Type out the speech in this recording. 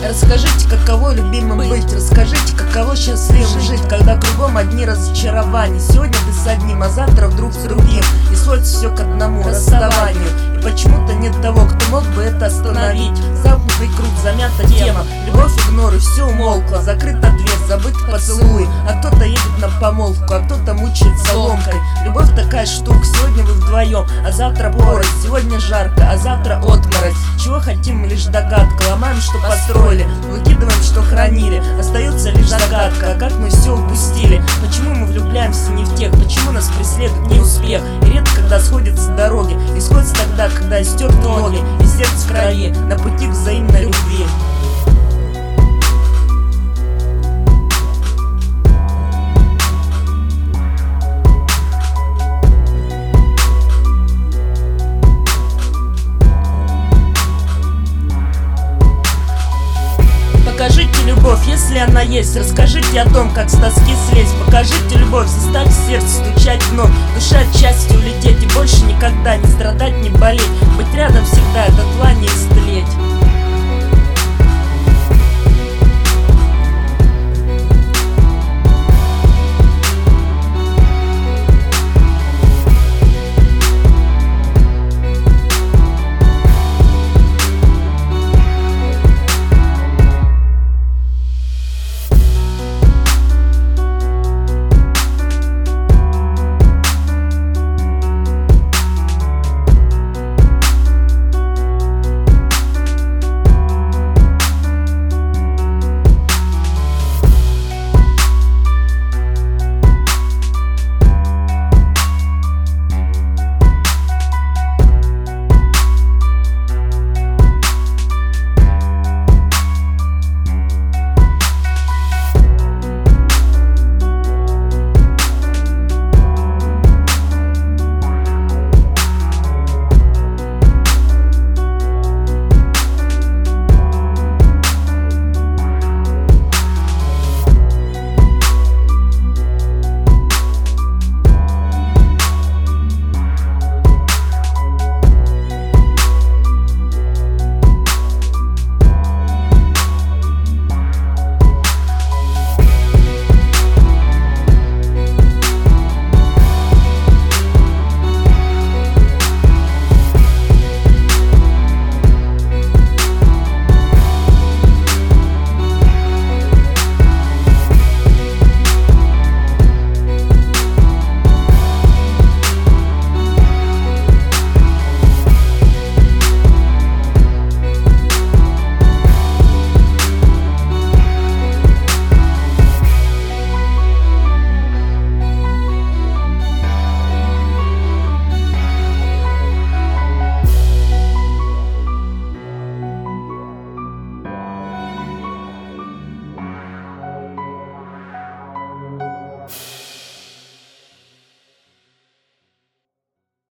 Расскажите, каково любимым быть. Расскажите, каково счастливым жить, когда кругом одни разочарования. Сегодня ты с одним, а завтра вдруг с другим, и сводится все к одному расставанию. И почему-то нет того, кто мог бы это остановить. Замкнутый круг, замята тема, любовь, игнор, и все умолкло. Закрыта дверь, забыт поцелуй. А кто-то едет на помолвку, а кто-то мучается ломкой. Любовь такая штука, сегодня вы вдвоем, а завтра порознь. Сегодня жарко, а завтра отморозь. Чего хотим, мы лишь догадка. Ломаем, что построили, выкидываем, что хранили. Остается лишь загадка, а как мы все упустили. Почему мы влюбляемся не в тех, почему нас преследует неуспех. И редко, когда сходятся дороги, и сходятся тогда, когда истерты ноги, и сердце в крови, на пути к взаимной любви. Покажите любовь, если она есть. Расскажите о том, как с тоски слезть. Покажите любовь, заставьте сердце стучать вновь. Душа от счастья улететь и больше никогда не страдать, не болеть. Быть рядом всегда, это тла не истлеть.